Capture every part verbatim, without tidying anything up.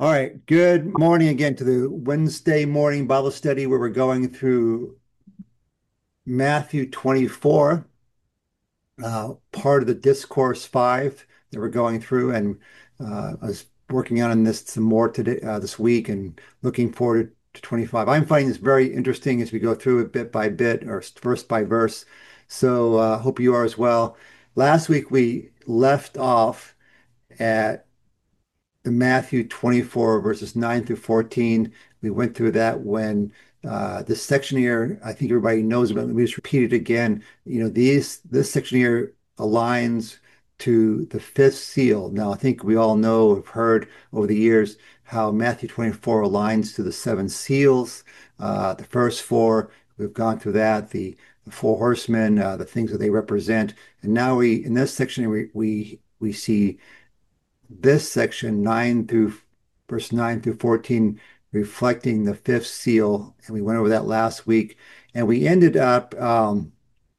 All right, good morning again to the Wednesday morning Bible study where we're going through Matthew twenty-four, uh, part of the Discourse five that we're going through. And uh, I was working on this some more today, uh, this week, and looking forward to twenty-five. I'm finding this very interesting as we go through it bit by bit or verse by verse. So I uh, hope you are as well. Last week we left off at the Matthew twenty-four, verses nine through fourteen. We went through that when uh, this section here, I think everybody knows about it. Let me just repeat it again. You know, these this section here aligns to the fifth seal. Now, I think we all know, have heard over the years how Matthew twenty-four aligns to the seven seals. Uh, the first four, we've gone through that, the, the four horsemen, uh, the things that they represent. And now we, in this section, we, we, we see this section nine through verse nine through fourteen reflecting the fifth seal, and we went over that last week, and we ended up um,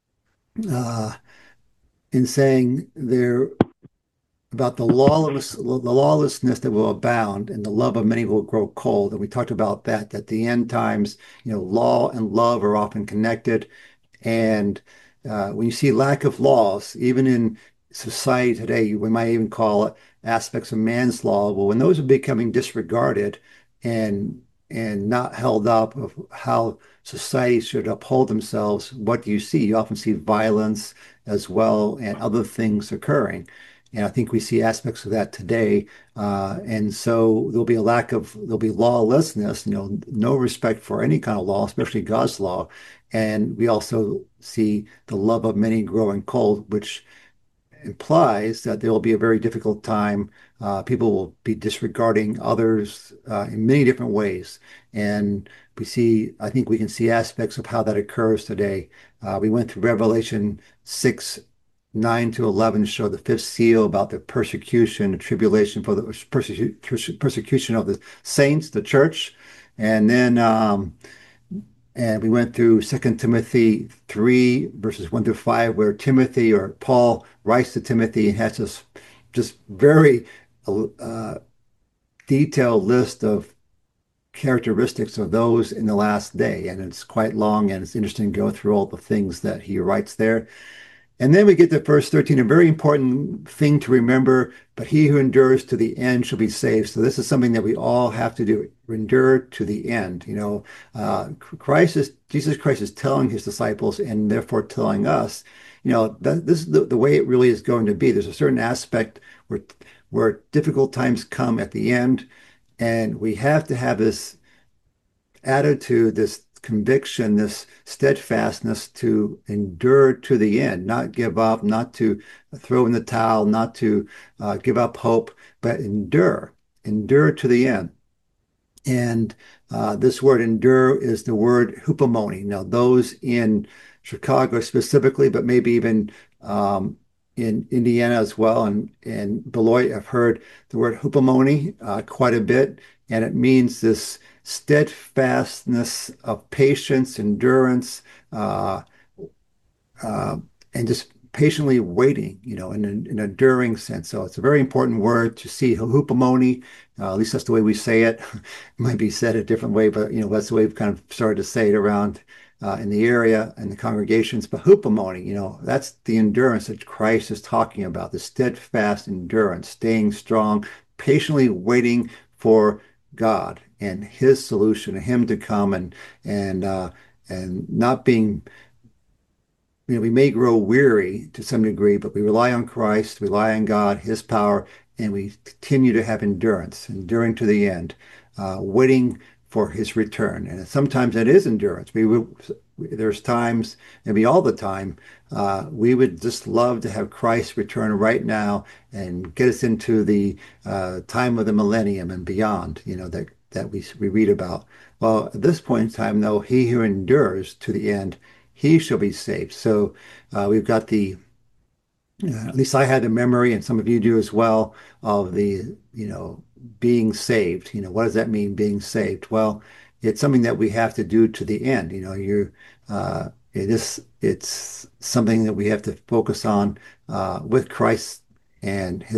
uh, in saying there about the lawless the lawlessness that will abound and the love of many will grow cold, and we talked about that that the end times, you know, law and love are often connected. And uh, when you see lack of laws, even in society today, we might even call it aspects of man's law. Well, when those are becoming disregarded and and not held up of how society should uphold themselves, what do you see? You often see violence as well and other things occurring. And I think we see aspects of that today. Uh, and so there'll be a lack of, there'll be lawlessness, you know, no respect for any kind of law, especially God's law. And we also see the love of many growing cold, which implies that there will be a very difficult time. Uh, people will be disregarding others uh, in many different ways. And we see, I think we can see aspects of how that occurs today. Uh, we went through Revelation six, nine to eleven, show the fifth seal about the persecution, the tribulation for the persecu persecution of the saints, the church. And then um, and we went through Second Timothy three, verses one through five, where Timothy or Paul writes to Timothy and has this just very uh, detailed list of characteristics of those in the last day. And it's quite long, and it's interesting to go through all the things that he writes there. And then we get to verse thirteen, a very important thing to remember, but he who endures to the end shall be saved. So this is something that we all have to do, endure to the end. You know, uh, Christ is, Jesus Christ is telling his disciples and therefore telling us, you know, that this is the, the way it really is going to be. There's a certain aspect where, where difficult times come at the end, and we have to have this attitude, this conviction, this steadfastness to endure to the end, not give up, not to throw in the towel, not to uh, give up hope, but endure, endure to the end. And uh, this word endure is the word hupomone. Now, those in Chicago specifically, but maybe even um, in Indiana as well, and, and Beloit, I've heard the word hupomone uh, quite a bit, and it means this steadfastness of patience, endurance, uh, uh, and just patiently waiting, you know, in an, in an enduring sense. So it's a very important word to see hupomone. Uh, at least that's the way we say it. It might be said a different way, but you know, that's the way we've kind of started to say it around uh, in the area and the congregations. But hupomone, you know, that's the endurance that Christ is talking about, the steadfast endurance, staying strong, patiently waiting for God and His solution, and Him to come and and uh, and not being, you know, we may grow weary to some degree, but we rely on Christ, rely on God, His power, and we continue to have endurance, enduring to the end, uh, waiting for His return. And sometimes that is endurance. We would, there's times, maybe all the time, uh, we would just love to have Christ return right now and get us into the uh, time of the millennium and beyond, you know, that that we we read about. Well, at this point in time, though, he who endures to the end, he shall be saved. So uh, we've got the, uh, at least I had the memory, and some of you do as well, of the, you know, being saved. You know, what does that mean, being saved? Well, it's something that we have to do to the end. You know, you're, uh, it is, it's something that we have to focus on uh, with Christ and his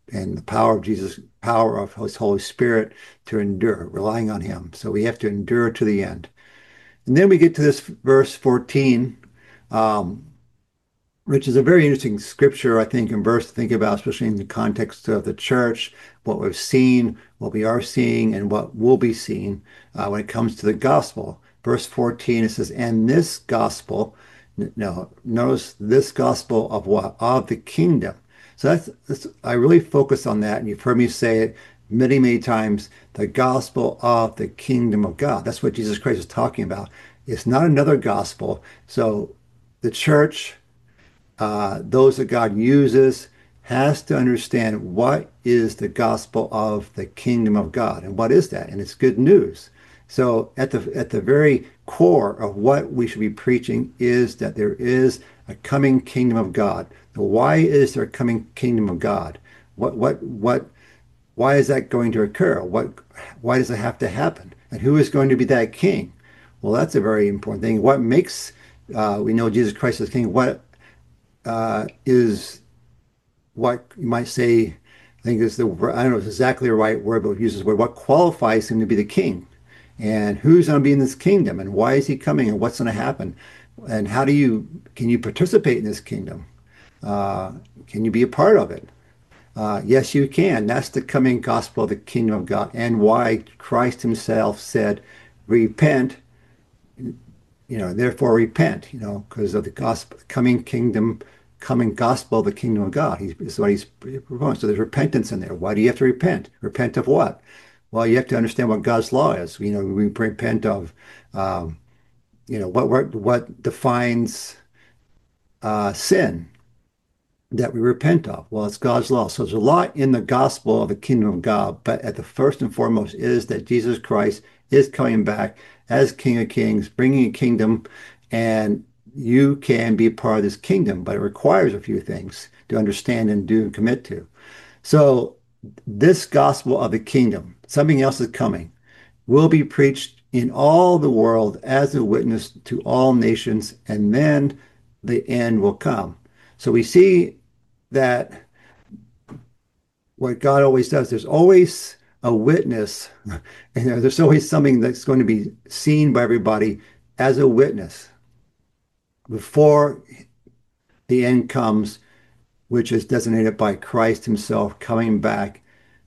and the power of Jesus, power of His Holy Spirit to endure, relying on Him. So we have to endure to the end. And then we get to this verse fourteen, um, which is a very interesting scripture, I think, and verse to think about, especially in the context of the church, what we've seen, what we are seeing, and what will be seen uh, when it comes to the gospel. Verse fourteen, it says, and this gospel, no, notice this gospel of what? Of the kingdom. So that's, that's, I really focus on that, and you've heard me say it many, many times, the gospel of the kingdom of God. That's what Jesus Christ is talking about. It's not another gospel. So the church, uh, those that God uses, has to understand what is the gospel of the kingdom of God and what is that? And it's good news. So at the at the very core of what we should be preaching is that there is a coming kingdom of God. Now, why is there a coming kingdom of God? What what what why is that going to occur? What why does it have to happen? And who is going to be that king? Well, that's a very important thing. What makes uh, we know Jesus Christ is king? What uh, is what you might say, I think is the, I don't know if it's exactly the right word, but uses the word, what qualifies him to be the king? And who's going to be in this kingdom? And why is he coming? And what's going to happen? And how do you, can you participate in this kingdom? Uh, can you be a part of it? Uh, yes, you can. That's the coming gospel of the kingdom of God, and why Christ himself said, repent, you know, therefore repent, you know, because of the gospel, coming kingdom, coming gospel of the kingdom of God. He, is what he's proposing. So there's repentance in there. Why do you have to repent? Repent of what? Well, you have to understand what God's law is. You know, we repent of, um, you know, what what what defines uh, sin that we repent of. Well, it's God's law. So there's a lot in the gospel of the kingdom of God, but at the first and foremost is that Jesus Christ is coming back as King of Kings, bringing a kingdom, and you can be part of this kingdom, but it requires a few things to understand and do and commit to. So this gospel of the kingdom, something else is coming, will be preached in all the world as a witness to all nations, and then the end will come. So we see that what God always does, there's always a witness, and there's always something that's going to be seen by everybody as a witness before the end comes, which is designated by Christ himself coming back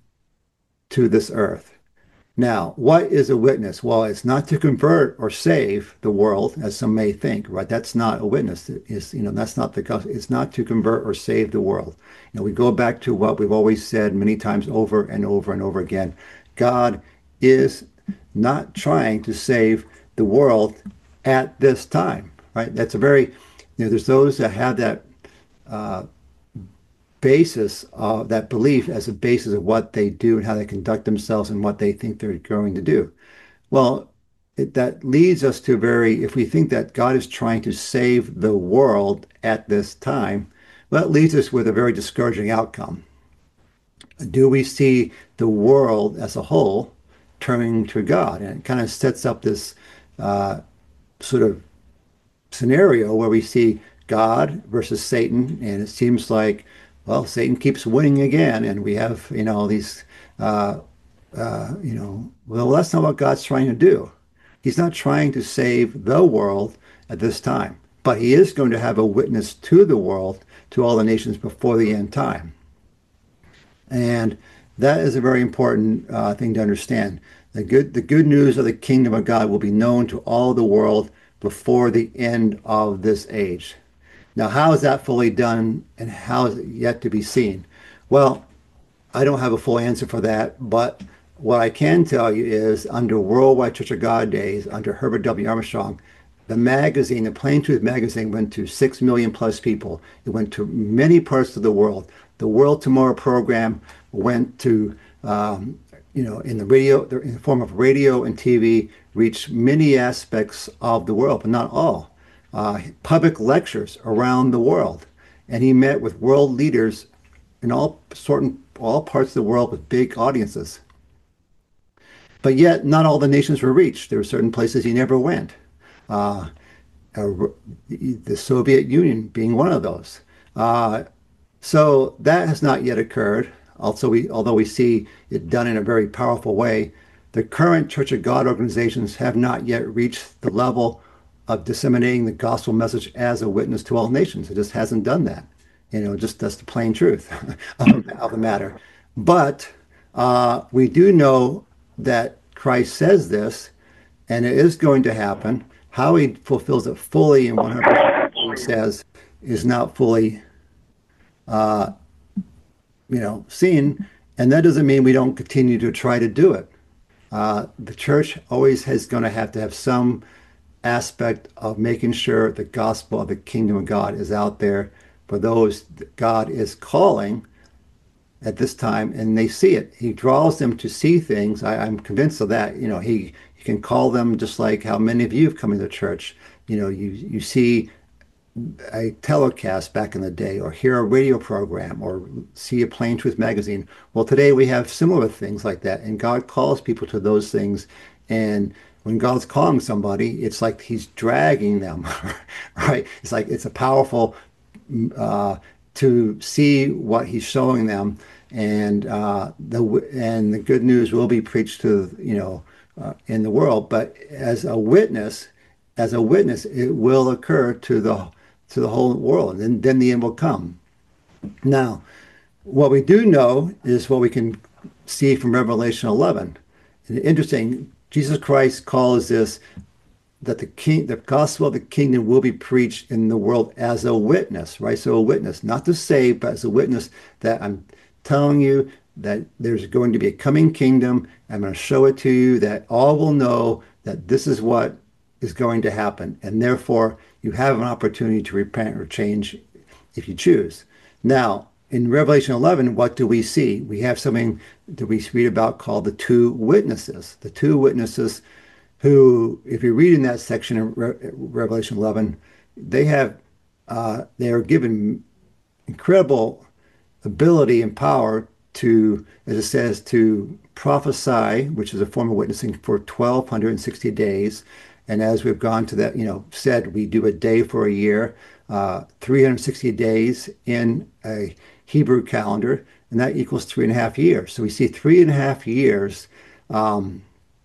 to this earth. Now, what is a witness? Well, it's not to convert or save the world, as some may think, right? That's not a witness. It's, you know, that's not the gospel. It's not to convert or save the world. You know, we go back to what we've always said many times over and over and over again. God is not trying to save the world at this time, right? That's a very, you know, there's those that have that uh, basis of that belief as a basis of what they do and how they conduct themselves and what they think they're going to do. Well, it, that leads us to very, if we think that God is trying to save the world at this time, well, that leaves us with a very discouraging outcome. Do we see the world as a whole turning to God? And it kind of sets up this uh, sort of scenario where we see God versus Satan, and it seems like, well, Satan keeps winning again, and we have, you know, these, uh, uh, you know, well, that's not what God's trying to do. He's not trying to save the world at this time, but he is going to have a witness to the world, to all the nations before the end time. And that is a very important uh, thing to understand. The good, the good news of the kingdom of God will be known to all the world before the end of this age. Now, how is that fully done and how is it yet to be seen? Well, I don't have a full answer for that, but what I can tell you is under Worldwide Church of God days, under Herbert W. Armstrong, the magazine, the Plain Truth magazine, went to six million plus people. It went to many parts of the world. The World Tomorrow program went to, um, you know, in the radio, in the form of radio and T V, reached many aspects of the world, but not all. Uh, public lectures around the world, and he met with world leaders in all certain all parts of the world with big audiences. But yet, not all the nations were reached. There were certain places he never went. Uh, uh, the Soviet Union being one of those. Uh, so that has not yet occurred. Also, we although we see it done in a very powerful way, the current Church of God organizations have not yet reached the level of disseminating the gospel message as a witness to all nations. It just hasn't done that. You know, just that's the plain truth of, of the matter. But uh, we do know that Christ says this, and it is going to happen. How he fulfills it fully and one hundred percent, he says, is not fully, uh, you know, seen. And that doesn't mean we don't continue to try to do it. Uh, the church always is going to have to have some aspect of making sure the gospel of the kingdom of God is out there for those that God is calling at this time, and they see it. He draws them to see things. I, I'm convinced of that. You know, he, he can call them just like how many of you have come into church. You know, you you see a telecast back in the day, or hear a radio program, or see a Plain Truth magazine. Well, today we have similar things like that, and God calls people to those things. And when God's calling somebody, it's like He's dragging them, right? It's like it's a powerful uh, to see what He's showing them, and uh, the and the good news will be preached to you know uh, in the world. But as a witness, as a witness, it will occur to the to the whole world, and then, then the end will come. Now, what we do know is what we can see from Revelation eleven. And interesting, Jesus Christ calls this that the king, the gospel of the kingdom will be preached in the world as a witness, right? So a witness, not to save, but as a witness that I'm telling you that there's going to be a coming kingdom. I'm going to show it to you that all will know that this is what is going to happen. And therefore, you have an opportunity to repent or change if you choose. Now, in Revelation eleven, what do we see? We have something that we read about called the two witnesses. The two witnesses who, if you read in that section of Re Revelation eleven, they have, uh, they are given incredible ability and power to, as it says, to prophesy, which is a form of witnessing, for twelve sixty days. And as we've gone to that, you know, said we do a day for a year, uh, three hundred sixty days in a Hebrew calendar, and that equals three and a half years. So we see three and a half years um,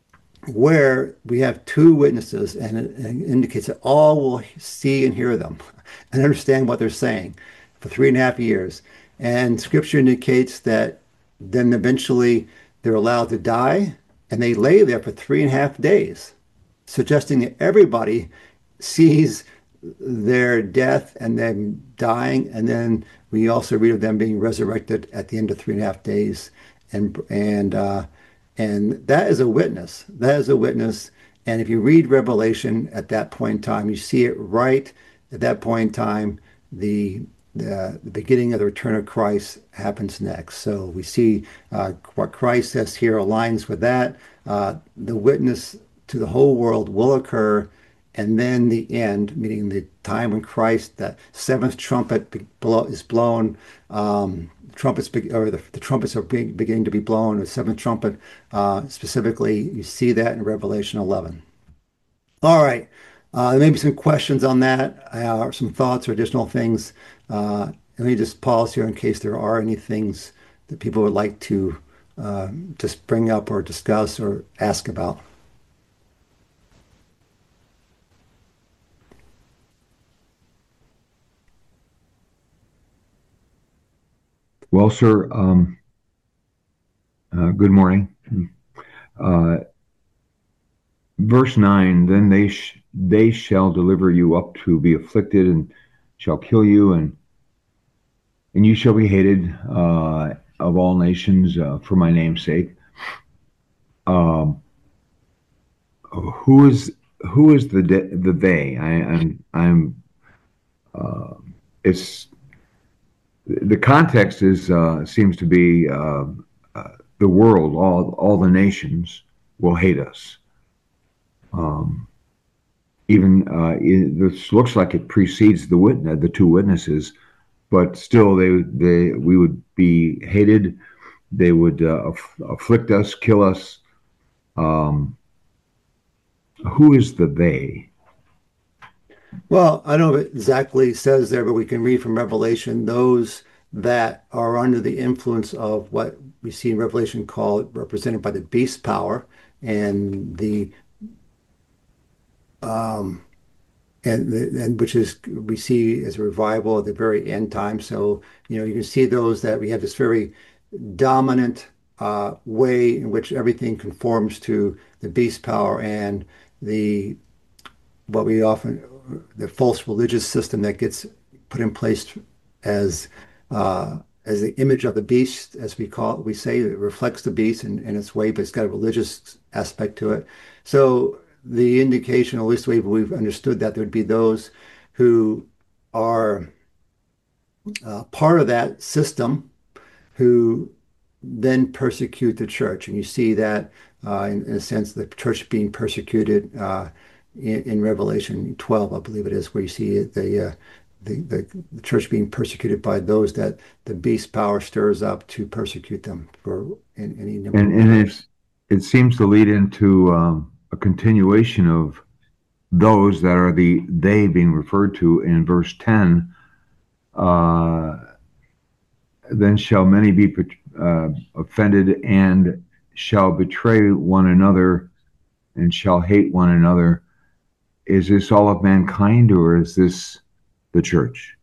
where we have two witnesses, and it, it indicates that all will see and hear them and understand what they're saying for three and a half years. And Scripture indicates that then eventually they're allowed to die, and they lay there for three and a half days, suggesting that everybody sees their death and them dying, and then we also read of them being resurrected at the end of three and a half days, and and uh, and that is a witness. That is a witness. And if you read Revelation at that point in time, you see it right at that point in time. The the, the beginning of the return of Christ happens next. So we see uh, what Christ says here aligns with that. Uh, the witness to the whole world will occur, and then the end, meaning the time when Christ, that seventh trumpet is blown, um, trumpets or the, the trumpets are being, beginning to be blown, the seventh trumpet uh, specifically, you see that in Revelation eleven. All right, uh, maybe some questions on that, uh, or some thoughts or additional things. Uh, let me just pause here in case there are any things that people would like to uh, just bring up or discuss or ask about. Well, sir, um, uh, good morning. Uh, verse nine, then they sh they shall deliver you up to be afflicted and shall kill you, and and you shall be hated uh, of all nations uh, for my name's sake. Um, who is who is the the they? I, I'm I'm. Uh, it's the context is uh, seems to be uh, uh, the world. All all the nations will hate us. Um, even uh, it, this looks like it precedes the witness, the two witnesses, but still, they they we would be hated. They would uh, aff afflict us, kill us. Um, who is the they? Well, I don't know if it exactly says there, but we can read from Revelation those that are under the influence of what we see in Revelation called represented by the beast power and the um, and, and which is we see as a revival at the very end time. So, you know, you can see those that we have this very dominant uh, way in which everything conforms to the beast power and the what we often the false religious system that gets put in place as uh, as the image of the beast, as we call it. We say it reflects the beast in, in its way, but it's got a religious aspect to it. So the indication, at least the way we've understood that, there would be those who are uh, part of that system who then persecute the church. And you see that uh, in, in a sense, the church being persecuted uh, in, in Revelation twelve, I believe it is, where you see the, uh, the, the the church being persecuted by those that the beast power stirs up to persecute them for in, any number And of and ways. it's it seems to lead into um, a continuation of those that are the they being referred to in verse ten. Uh, then shall many be uh, offended and shall betray one another and shall hate one another. Is this all of mankind or is this the church?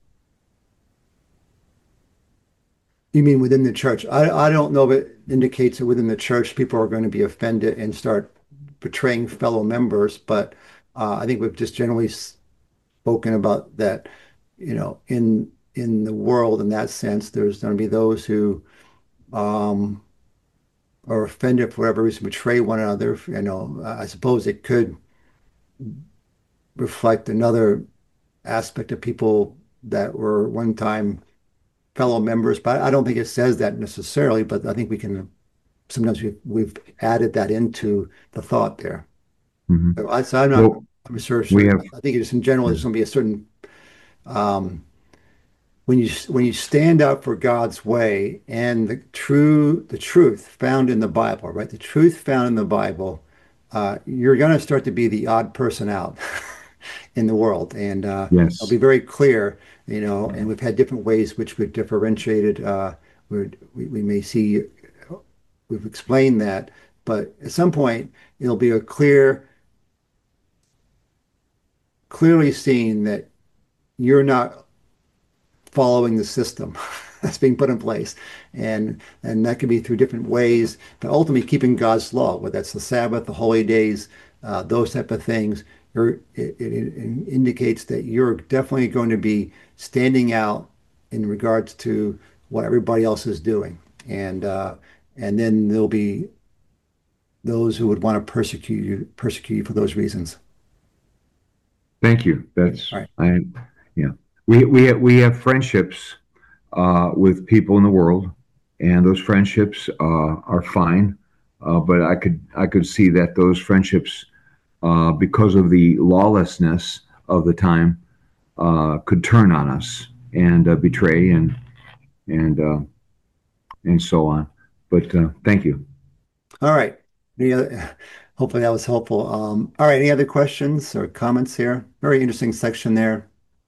You mean within the church? I, I don't know if it indicates that within the church people are going to be offended and start betraying fellow members, but uh, I think we've just generally spoken about that, you know, in in the world in that sense, there's going to be those who um, are offended for whatever reason, betray one another. You know, I suppose it could reflect another aspect of people that were one time fellow members, but I don't think it says that necessarily. But I think we can sometimes we've, we've added that into the thought there. Mhm. So, I, so I'm not Well, I'm sure, we sure. have, I think just in general, yeah. there's going to be a certain um, when you when you stand up for God's way and the true the truth found in the Bible, right? The truth found in the Bible, uh, you're going to start to be the odd person out in the world, and uh, it'll Yes. be very clear, you know. And we've had different ways which we've differentiated. Uh, we we may see we've explained that, but at some point it'll be a clear, clearly seen that you're not following the system that's being put in place. And and that can be through different ways, but ultimately keeping God's law, whether that's the Sabbath, the holy days, uh, those type of things. You're, it, it, it indicates that you're definitely going to be standing out in regards to what everybody else is doing. And uh, and then there'll be those who would want to persecute you, persecute you for those reasons. Thank you. All That's right. I yeah. We we have, we have friendships uh, with people in the world, and those friendships uh, are fine. Uh, but I could I could see that those friendships, uh, because of the lawlessness of the time, uh, could turn on us and uh, betray and and uh, and so on. But uh, thank you. All right. Any other, hopefully that was helpful. Um, all right. Any other questions or comments here? Very interesting section there.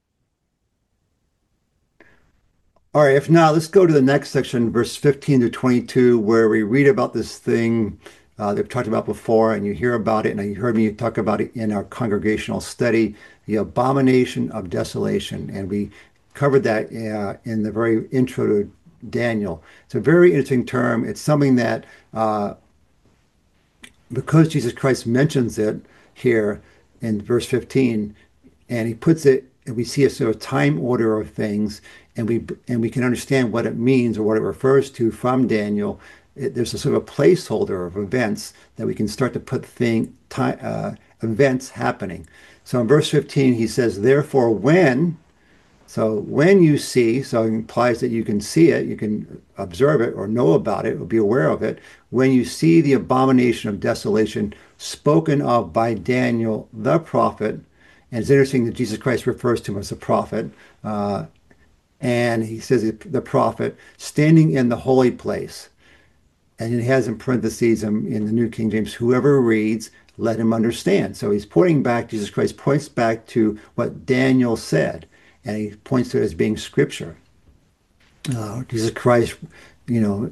All right. If not, let's go to the next section, verse fifteen to twenty-two, where we read about this thing uh, that we've talked about before, and you hear about it, and you heard me talk about it in our congregational study, the abomination of desolation. And we covered that uh, in the very intro to Daniel. It's a very interesting term. It's something that uh, because Jesus Christ mentions it here in verse fifteen, and he puts it, and we see a sort of time order of things, and we and we can understand what it means or what it refers to from Daniel. It, there's a sort of a placeholder of events that we can start to put thing time uh, events happening. So in verse fifteen, he says, "Therefore, when." So when you see, so it implies that you can see it, you can observe it or know about it or be aware of it. When you see the abomination of desolation spoken of by Daniel the prophet, and it's interesting that Jesus Christ refers to him as a prophet, uh, and he says the prophet standing in the holy place. And he has in parentheses in, in the New King James, whoever reads, let him understand. So he's pointing back, Jesus Christ points back to what Daniel said, and he points to it as being scripture. Uh, Jesus Christ, you know,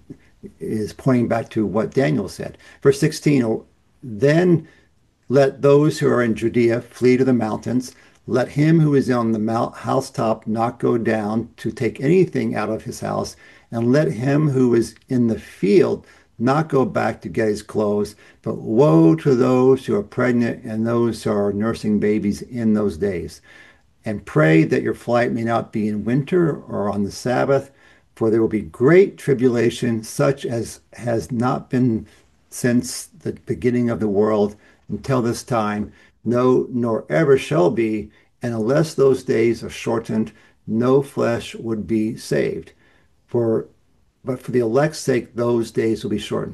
is pointing back to what Daniel said. Verse sixteen, then let those who are in Judea flee to the mountains. Let him who is on the mount housetop not go down to take anything out of his house, and let him who is in the field not go back to get his clothes. But woe to those who are pregnant and those who are nursing babies in those days. And pray that your flight may not be in winter or on the Sabbath, for there will be great tribulation, such as has not been since the beginning of the world until this time, no, nor ever shall be. And unless those days are shortened, no flesh would be saved. For but for the elect's sake, those days will be shortened.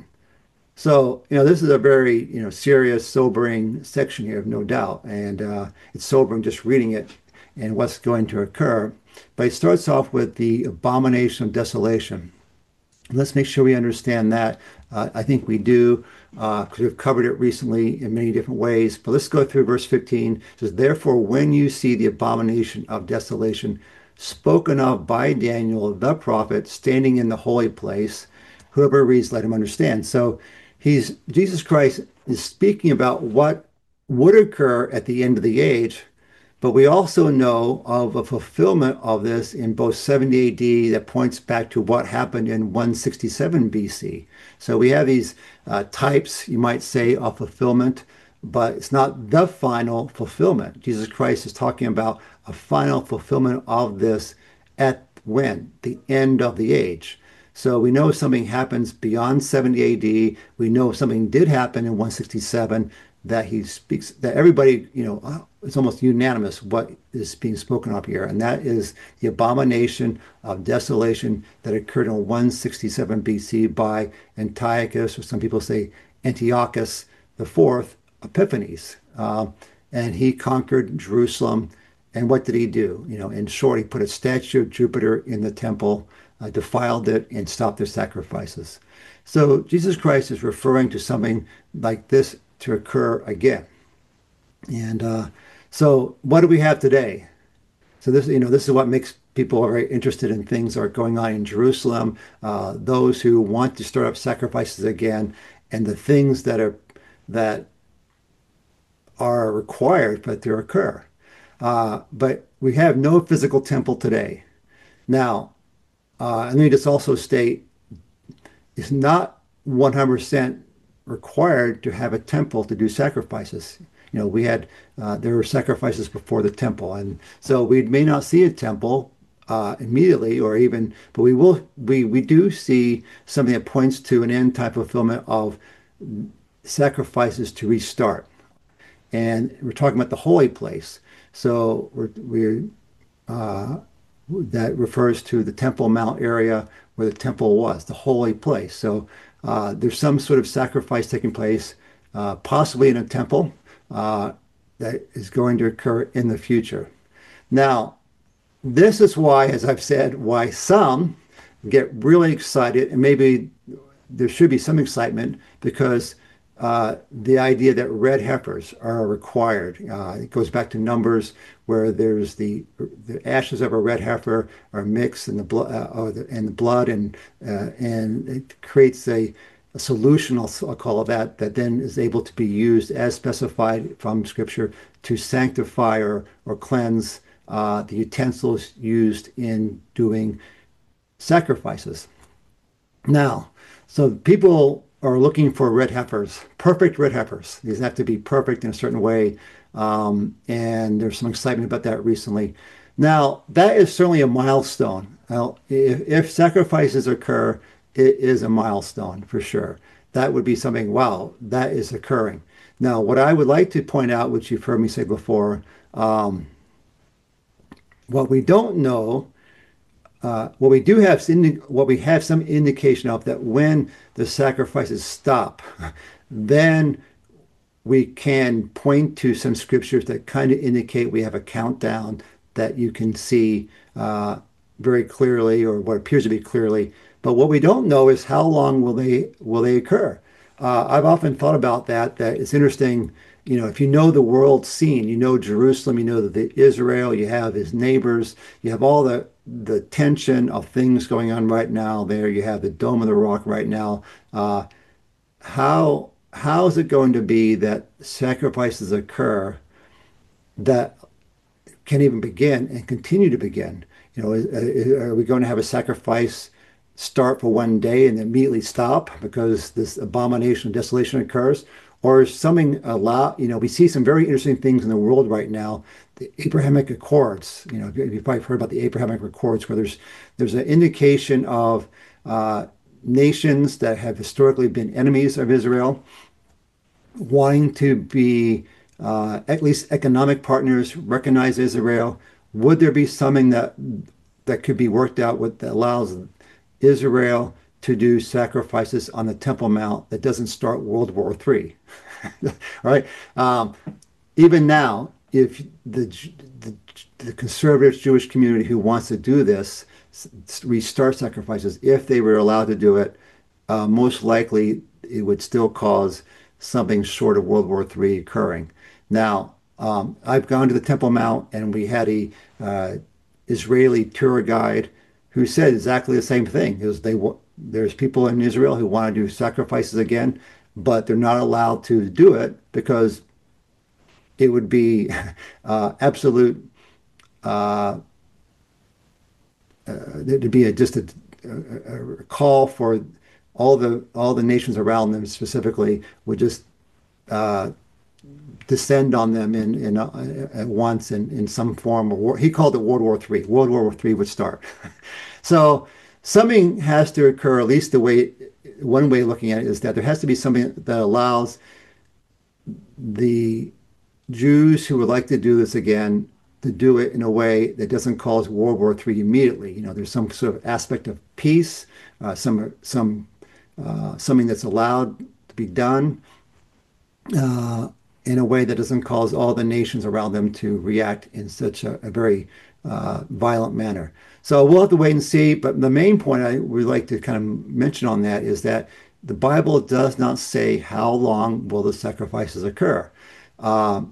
So, you know, this is a very, you know, serious, sobering section here, no doubt. And uh, it's sobering just reading it and what's going to occur. But it starts off with the abomination of desolation. Let's make sure we understand that. Uh, I think we do, because uh, we've covered it recently in many different ways. But let's go through verse fifteen. It says, therefore, when you see the abomination of desolation spoken of by Daniel the prophet standing in the holy place, whoever reads, let him understand. So he's Jesus Christ is speaking about what would occur at the end of the age, but we also know of a fulfillment of this in both seventy A D that points back to what happened in one sixty-seven B C. So we have these uh, types, you might say, of fulfillment, but it's not the final fulfillment. Jesus Christ is talking about a final fulfillment of this at when? The end of the age. So we know something happens beyond seventy A D. We know something did happen in one sixty-seven, that he speaks, that everybody, you know, it's almost unanimous what is being spoken of here. And that is the abomination of desolation that occurred in one sixty-seven B C by Antiochus, or some people say Antiochus the fourth, Epiphanes. Uh, and he conquered Jerusalem. And what did he do? You know, in short, he put a statue of Jupiter in the temple, uh, defiled it, and stopped their sacrifices. So Jesus Christ is referring to something like this to occur again. And uh, so what do we have today? So this, you know, this is what makes people very interested in things that are going on in Jerusalem, uh, those who want to start up sacrifices again, and the things that are that are required for it to occur. Uh, but we have no physical temple today. Now, uh, let me just also state, it's not one hundred percent required to have a temple to do sacrifices. You know, we had, uh, there were sacrifices before the temple. And so we may not see a temple uh, immediately or even, but we will, we, we do see something that points to an end time fulfillment of sacrifices to restart. And we're talking about the holy place. So we're, we're uh, that refers to the Temple Mount area where the temple was, the holy place. So uh, there's some sort of sacrifice taking place, uh, possibly in a temple, uh, that is going to occur in the future. Now, this is why, as I've said, why some get really excited, and maybe there should be some excitement because uh, the idea that red heifers are required. Uh, it goes back to Numbers, where there's the the ashes of a red heifer are mixed in the blood, uh, or the, in the blood, and uh, and it creates a, a solution. I'll, I'll call it that, that then is able to be used as specified from Scripture to sanctify or or cleanse uh, the utensils used in doing sacrifices. Now, so people are looking for red heifers, perfect red heifers. These have to be perfect in a certain way. Um, and there's some excitement about that recently. Now, that is certainly a milestone. Now, if, if sacrifices occur, it is a milestone for sure. That would be something, wow, that is occurring. Now, what I would like to point out, which you've heard me say before, um, what we don't know, uh, what we do have, what we have some indication of, that when the sacrifices stop, then we can point to some scriptures that kind of indicate we have a countdown that you can see uh, very clearly, or what appears to be clearly. But what we don't know is how long will they will they occur. uh, I've often thought about that, that it's interesting, you know, if you know the world scene, you know Jerusalem, you know that the Israel, you have his neighbors, you have all the the tension of things going on right now there. You have the Dome of the Rock right now. Uh, how how is it going to be that sacrifices occur that can't even begin and continue to begin? You know, is- are we going to have a sacrifice start for one day and immediately stop because this abomination of desolation occurs? Or is something allow, you know, we see some very interesting things in the world right now. The Abrahamic Accords, you know, you've probably heard about the Abrahamic Accords, where there's there's an indication of uh, nations that have historically been enemies of Israel wanting to be uh, at least economic partners, recognize Israel. Would there be something that that could be worked out with that allows Israel to do sacrifices on the Temple Mount that doesn't start World War Three? Right? Um, even now, if the, the the conservative Jewish community who wants to do this restart sacrifices, if they were allowed to do it, uh, most likely it would still cause something short of World War Three occurring. Now, um, I've gone to the Temple Mount, and we had a uh, Israeli tour guide who said exactly the same thing. Is they there's people in Israel who want to do sacrifices again, but they're not allowed to do it because it would be uh, absolute. Uh, uh, there'd be a, just a, a, a call for all the all the nations around them specifically would just uh, descend on them in, in uh, at once in, in some form of war. He called it World War Three. World War Three would start. So something has to occur, at least the way one way of looking at it is that there has to be something that allows the Jews who would like to do this again to do it in a way that doesn't cause World War Three immediately. You know, there's some sort of aspect of peace, uh, some some uh, something that's allowed to be done uh, in a way that doesn't cause all the nations around them to react in such a, a very uh, violent manner. So we'll have to wait and see. But the main point I would like to kind of mention on that is that the Bible does not say how long will the sacrifices occur. Um,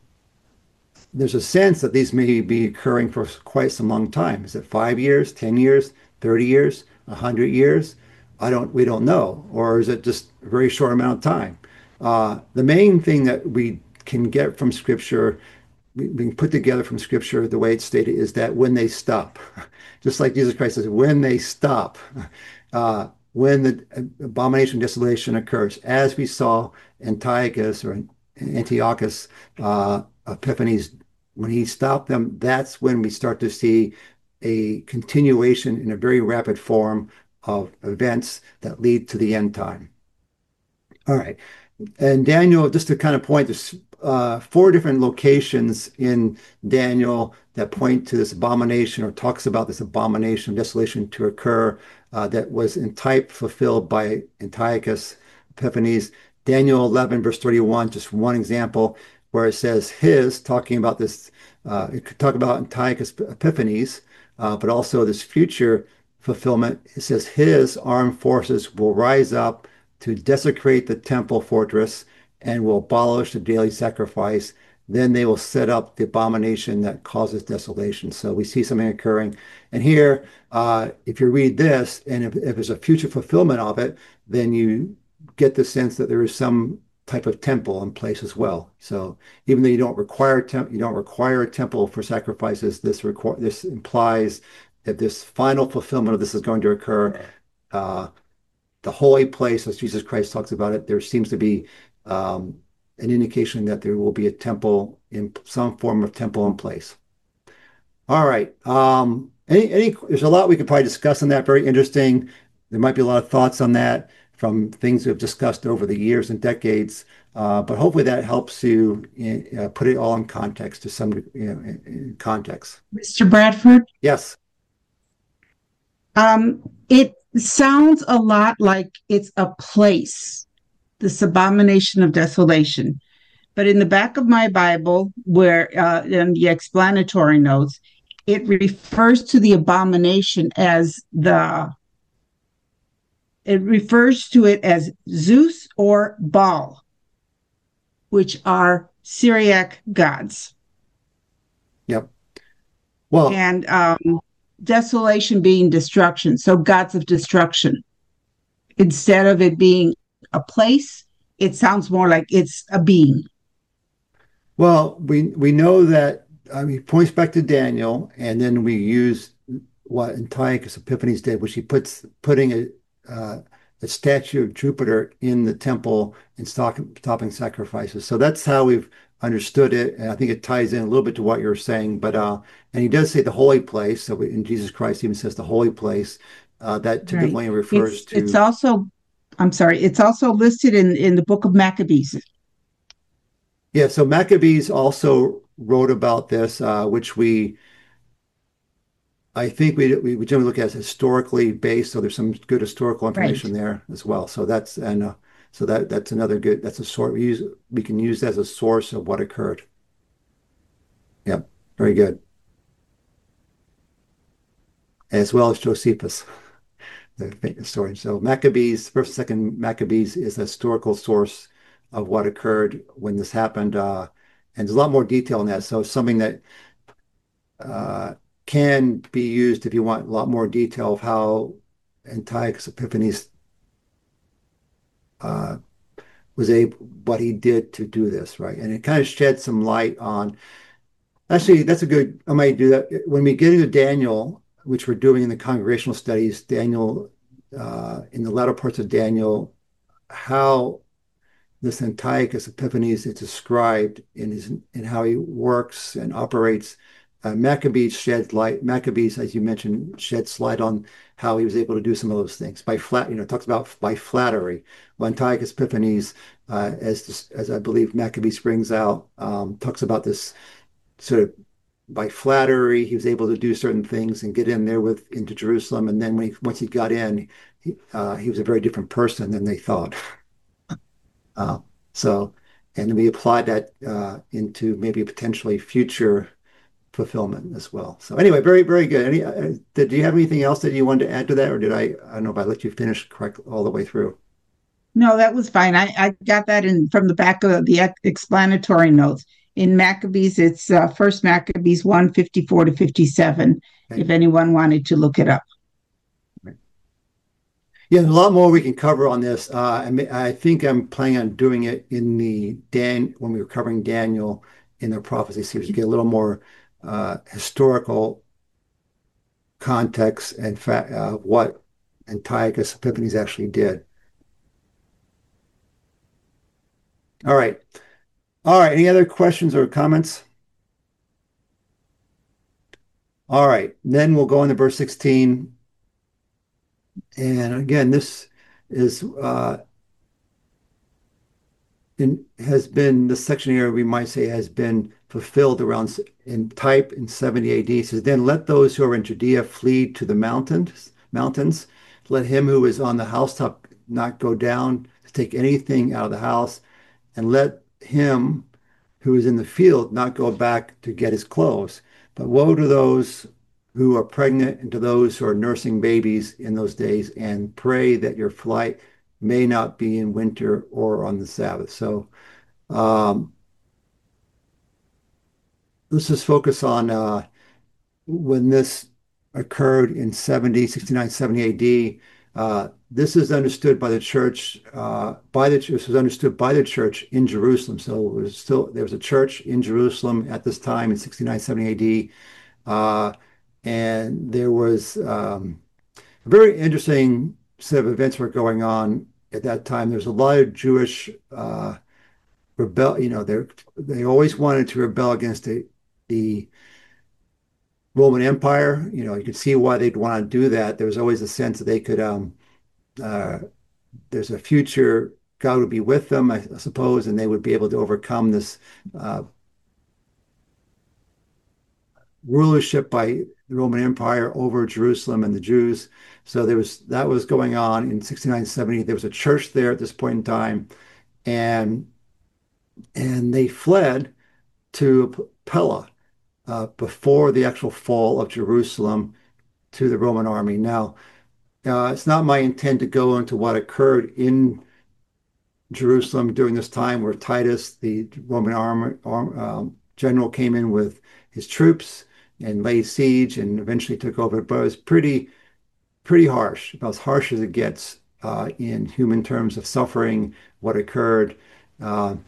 there's a sense that these may be occurring for quite some long time. Is it five years, ten years, thirty years, one hundred years? I don't, we don't know. Or is it just a very short amount of time? Uh, the main thing that we can get from Scripture, we, we can put together from Scripture, the way it's stated, is that when they stop, just like Jesus Christ says, when they stop, uh, when the abomination of desolation occurs, as we saw Antiochus or Antiochus uh, Epiphanes, when he stopped them, that's when we start to see a continuation in a very rapid form of events that lead to the end time. All right. And Daniel, just to kind of point, there's uh, four different locations in Daniel that point to this abomination or talks about this abomination of desolation to occur uh, that was in type fulfilled by Antiochus Epiphanes. Daniel eleven, verse thirty-one, just one example where it says his, talking about this, uh, it could talk about Antiochus Epiphanes, uh, but also this future fulfillment. It says his armed forces will rise up to desecrate the temple fortress and will abolish the daily sacrifice. Then they will set up the abomination that causes desolation. So we see something occurring. And here, uh, if you read this, and if, if there's a future fulfillment of it, then you get the sense that there is some type of temple in place as well. So even though you don't require temp you don't require a temple for sacrifices, this require this implies that this final fulfillment of this is going to occur. Uh, the holy place, as Jesus Christ talks about it, there seems to be um, an indication that there will be a temple in some form of temple in place. All right. Um, any, any, there's a lot we could probably discuss on that. Very interesting. There might be a lot of thoughts on that from things we've discussed over the years and decades. Uh, but hopefully that helps you uh, put it all in context to some you know, in, in context. Mister Bradford? Yes. Um, it sounds a lot like it's a place, this abomination of desolation. But in the back of my Bible, where uh, in the explanatory notes, it refers to the abomination as the It refers to it as Zeus or Baal, which are Syriac gods. Yep. Well, And um, desolation being destruction, so gods of destruction. Instead of it being a place, it sounds more like it's a being. well, we we know that I mean, he points back to Daniel, and then we use what Antiochus Epiphanes did, which he puts putting a uh, a statue of Jupiter in the temple and stop, stopping sacrifices. So that's how we've understood it, and I think it ties in a little bit to what you're saying. But uh, and he does say the holy place. So we, in Jesus Christ even says the holy place. Uh, that Right. typically refers It's it's to. also I'm sorry, it's also listed in in the book of Maccabees. Yeah. So Maccabees also wrote about this, uh, which we I think we we, we generally look at as historically based, so there's some good historical Right. information there as well. So that's and uh, so that that's another good that's a sort we use we can use that as a source of what occurred. Yep, very good. As well as Josephus, the famous story. So Maccabees, first, second Maccabees is a historical source of what occurred when this happened, uh, and there's a lot more detail in that. So it's something that uh, can be used if you want a lot more detail of how Antiochus Epiphanes uh, was able, what he did to do this, right? And it kind of sheds some light on, actually, that's a good, I might do that. When we get into Daniel, which we're doing in the congregational studies, Daniel, uh, in the latter parts of Daniel, how this Antiochus Epiphanes is described in his in how he works and operates. Uh, Maccabees sheds light. Maccabees, as you mentioned, sheds light on how he was able to do some of those things by flat. You know, talks about by flattery. Well, Antiochus Epiphanes, uh, as as I believe Maccabees brings out, um, talks about this sort of by flattery. He was able to do certain things and get in there with into Jerusalem. And then when he, once he got in, he, uh, he was a very different person than they thought. Uh, so, and we apply that uh, into maybe potentially future fulfillment as well. So anyway, very, very good. Any, uh, did you have anything else that you wanted to add to that, or did I, I don't know if I let you finish correct all the way through? No, that was fine. I, I got that in from the back of the explanatory notes. In Maccabees, it's uh, First Maccabees one fifty-four to fifty-seven. Okay. If anyone wanted to look it up. Yeah, there's a lot more we can cover on this. Uh, I, may, I think I'm planning on doing it in the Dan when we were covering Daniel in the prophecy series to get a little more uh, historical context and fa uh, what Antiochus Epiphanes actually did. All right. All right. Any other questions or comments? All right. Then we'll go into verse sixteen. And again, this is uh, in, has been the section here we might say has been fulfilled around in type in seventy A D. It says, then let those who are in Judea flee to the mountains, mountains. Let him who is on the housetop not go down to take anything out of the house, and let him who is in the field not go back to get his clothes. But woe to those who are pregnant and to those who are nursing babies in those days, and pray that your flight may not be in winter or on the Sabbath. So um, let's just focus on uh, when this occurred in seventy, sixty-nine, seventy A D. Uh, this is understood by the church, uh, by the this was understood by the church in Jerusalem. So it was still there was a church in Jerusalem at this time in sixty-nine, seventy A D. Uh, and there was um, a very interesting set of events were going on at that time. There was a lot of Jewish uh, rebel. You know, they they always wanted to rebel against the the Roman Empire. You know, you could see why they'd want to do that. There was always a sense that they could. Um, uh, there's a future. God would be with them, I suppose, and they would be able to overcome this uh, rulership by the Roman Empire over Jerusalem and the Jews. So there was that was going on in sixty-nine seventy. There was a church there at this point in time, and and they fled to Pella uh, before the actual fall of Jerusalem to the Roman army. Now, Uh, it's not my intent to go into what occurred in Jerusalem during this time where Titus, the Roman arm, arm um, general, came in with his troops and laid siege and eventually took over. But it was pretty, pretty harsh, about as harsh as it gets uh, in human terms of suffering, what occurred. Uh,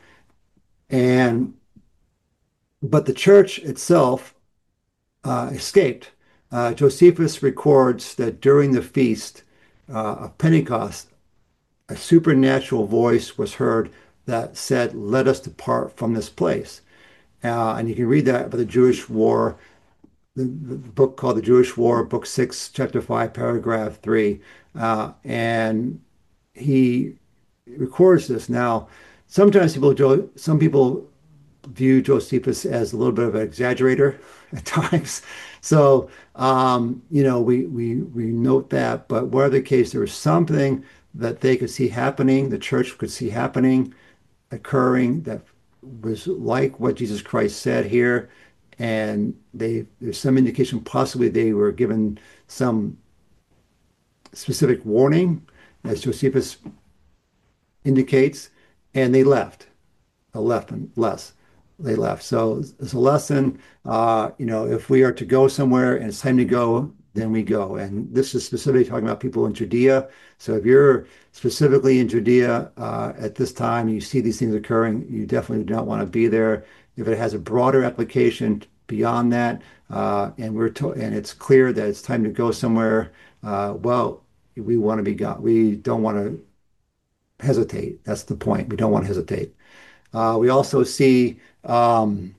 and but the church itself uh, escaped. Uh, Josephus records that during the feast uh, of Pentecost, a supernatural voice was heard that said, "Let us depart from this place." Uh, and you can read that about the Jewish War, the, the book called The Jewish War, Book Six, Chapter Five, Paragraph Three. Uh, and he records this. Now, sometimes people, some people view Josephus as a little bit of an exaggerator at times. So, um, you know, we, we, we note that, but whatever the case, there was something that they could see happening, the church could see happening, occurring that was like what Jesus Christ said here. And they, there's some indication possibly they were given some specific warning, as Josephus indicates, and they left, a left and less. They left. So it's a lesson. Uh, you know, if we are to go somewhere and it's time to go, then we go. And this is specifically talking about people in Judea. So if you're specifically in Judea uh, at this time, you see these things occurring, you definitely do not want to be there. If it has a broader application beyond that, uh, and we're to and it's clear that it's time to go somewhere, uh, well, we want to be gone. We don't want to hesitate. That's the point. We don't want to hesitate. Uh, we also see um,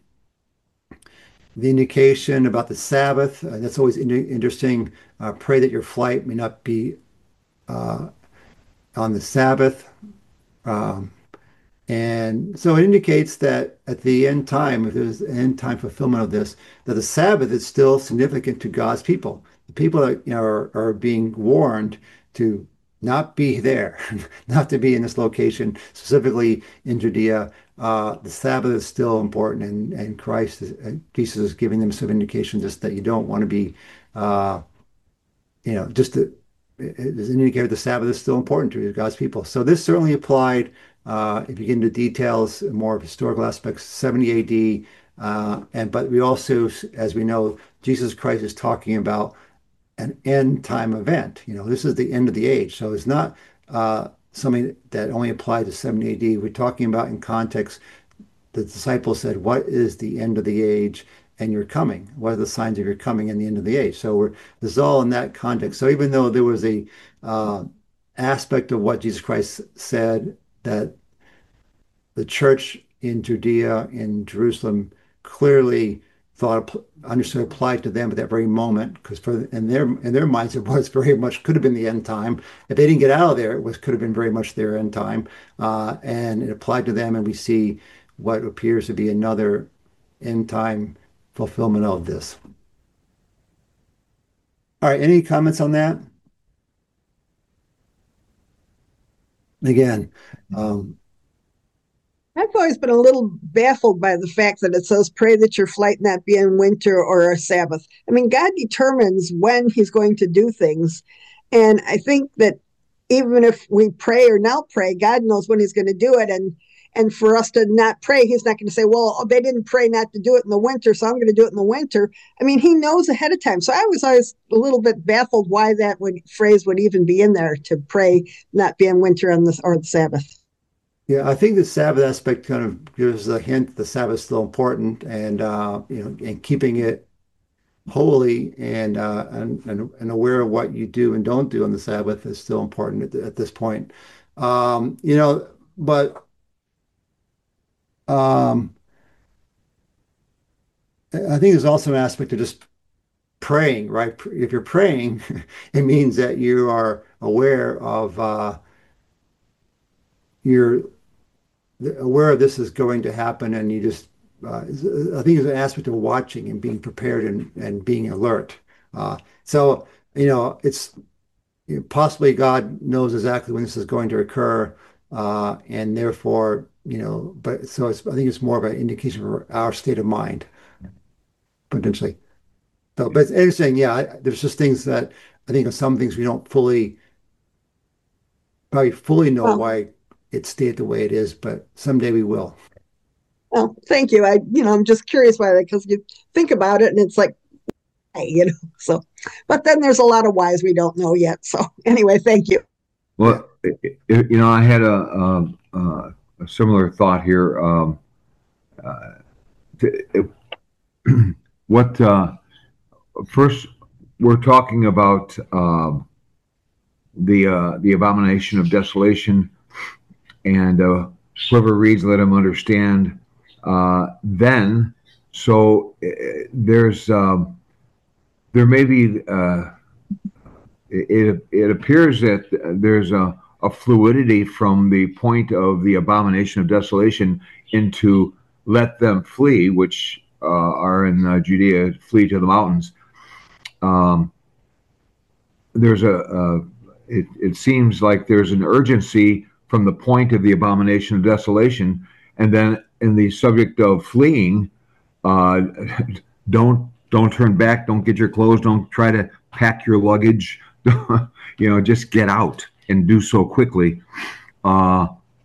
the indication about the Sabbath. Uh, that's always in interesting. Uh, pray that your flight may not be uh, on the Sabbath. Um, and so it indicates that at the end time, if there's an end time fulfillment of this, that the Sabbath is still significant to God's people. The people that you know are, are being warned to not be there, not to be in this location, specifically in Judea. Uh, the Sabbath is still important, and and Christ, is, uh, Jesus is giving them some indication just that you don't want to be, uh, you know, just to, it is an indicator the Sabbath is still important to God's people. So this certainly applied. Uh, if you get into details, more of historical aspects, seventy A D, uh, and but we also, as we know, Jesus Christ is talking about an end time event. You know, this is the end of the age. So it's not uh, something that only applied to seventy A D. We're talking about in context, the disciples said, "What is the end of the age and your coming? What are the signs of your coming and the end of the age?" So we're this is all in that context. So even though there was a uh, aspect of what Jesus Christ said that the church in Judea, in Jerusalem, clearly thought understood applied to them at that very moment, because for in their in their minds it was very much could have been the end time. If they didn't get out of there, it was could have been very much their end time, uh, and it applied to them. And we see what appears to be another end time fulfillment of this. All right, any comments on that? Again, um, I've always been a little baffled by the fact that it says, pray that your flight not be in winter or a Sabbath. I mean, God determines when he's going to do things. And I think that even if we pray or not pray, God knows when he's going to do it. And and for us to not pray, he's not going to say, well, they didn't pray not to do it in the winter, so I'm going to do it in the winter. I mean, he knows ahead of time. So I was always a little bit baffled why that would, phrase would even be in there, to pray not be in winter on the, or the Sabbath. Yeah, I think the Sabbath aspect kind of gives a hint the Sabbath is still important, and uh, you know, and keeping it holy and, uh, and and and aware of what you do and don't do on the Sabbath is still important at, at this point. Um, you know, but um, I think there's also an aspect of just praying, right? If you're praying, it means that you are aware of uh, your aware of this is going to happen, and you just uh, I think there's an aspect of watching and being prepared and, and being alert. Uh, so you know, it's you know, possibly God knows exactly when this is going to occur, uh, and therefore you know. But so it's, I think it's more of an indication for our state of mind potentially. So, but it's interesting. Yeah, I, there's just things that I think of some things we don't fully, probably fully know Well, why it stayed the way it is, but someday we will. well, thank you. I, you know, I'm just curious why that because you think about it and it's like, hey, you know, so, but then there's a lot of whys we don't know yet. So anyway, thank you. Yeah. Well, i- i- you know, I had a, a, a, a similar thought here. Um, uh, it- what uh, first we're talking about um, the uh, the abomination of desolation, and uh, whoever reads, let him understand. Uh, then, so uh, there's um, there may be. Uh, it it appears that there's a, a fluidity from the point of the abomination of desolation into let them flee, which uh, are in uh, Judea, flee to the mountains. Um, there's a, a it, it seems like there's an urgency from the point of the abomination of desolation, and then in the subject of fleeing, uh, don't don't turn back, don't get your clothes, don't try to pack your luggage, you know, just get out and do so quickly. Uh,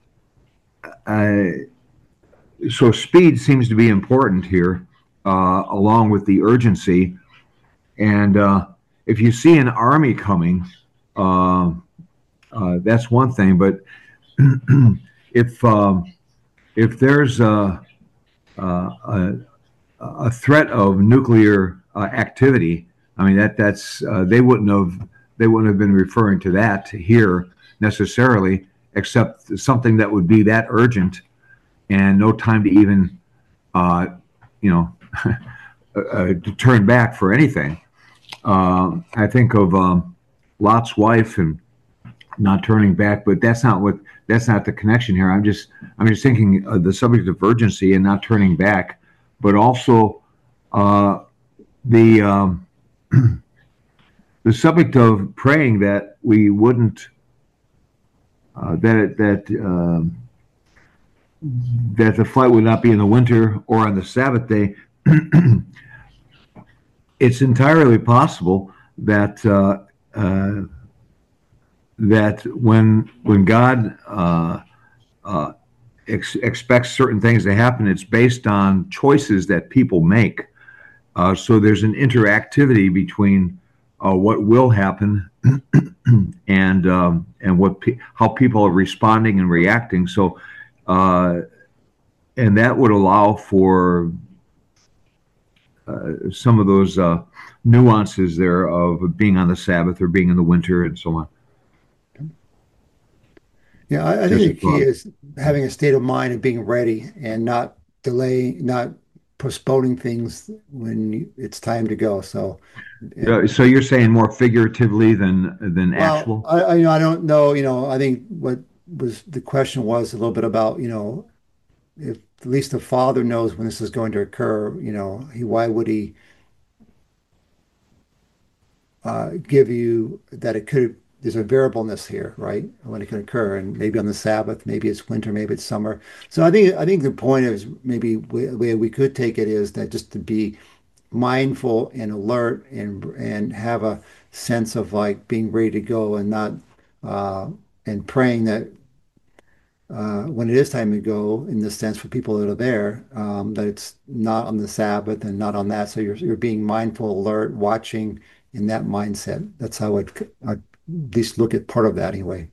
I, so speed seems to be important here, uh, along with the urgency. And uh, if you see an army coming, uh, uh, that's one thing. But if um, if there's a, a, a threat of nuclear uh, activity, I mean that that's uh, they wouldn't have they wouldn't have been referring to that here necessarily, except something that would be that urgent and no time to even uh, you know uh, to turn back for anything. Uh, I think of um, Lot's wife and not turning back, but that's not what that's not the connection here. I'm just I'm just thinking of the subject of urgency and not turning back, but also uh, the um, the subject of praying that we wouldn't uh, that that um, that the flight would not be in the winter or on the Sabbath day. It's entirely possible that uh, uh, that when when God uh, uh, ex- expects certain things to happen, it's based on choices that people make. Uh, so there's an interactivity between uh, what will happen and um, and what pe- how people are responding and reacting. So uh, and that would allow for uh, some of those uh, nuances there of being on the Sabbath or being in the winter and so on. Yeah, I, I think Just the a key thought. is having a state of mind and being ready and not delaying, not postponing things when you, it's time to go. So, and Uh, so you're saying more figuratively than than well, actual? I, I, you know, I don't know, you know, I think what was the question was a little bit about, you know, if at least the father knows when this is going to occur, you know, he, why would he uh, give you that it could, there's a variableness here, right? When it can occur, and maybe on the Sabbath, maybe it's winter, maybe it's summer. So I think I think the point is maybe the way we could take it is that just to be mindful and alert and and have a sense of like being ready to go and not uh, and praying that uh, when it is time to go, in the sense for people that are there, um, that it's not on the Sabbath and not on that. So you're you're being mindful, alert, watching in that mindset. That's how I'd, I'd at least look at part of that anyway.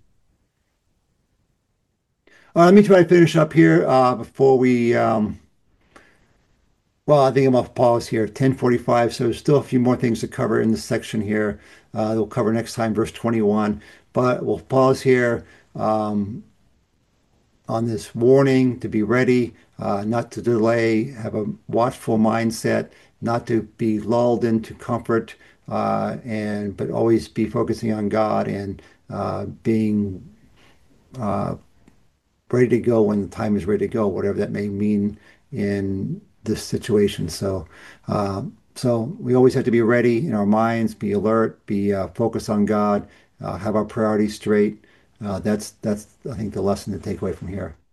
Uh, let me try to finish up here uh, before we. Um, well, I think I'm off pause here. ten forty-five. So there's still a few more things to cover in this section here. Uh, we'll cover next time, verse twenty-one. But we'll pause here. Um, on this warning to be ready, uh, not to delay, have a watchful mindset, not to be lulled into comfort, uh, and but always be focusing on God and uh, being uh, ready to go when the time is ready to go, whatever that may mean in this situation. So, uh, so we always have to be ready in our minds, be alert, be uh, focused on God, uh, have our priorities straight. Uh, that's that's I think the lesson to take away from here.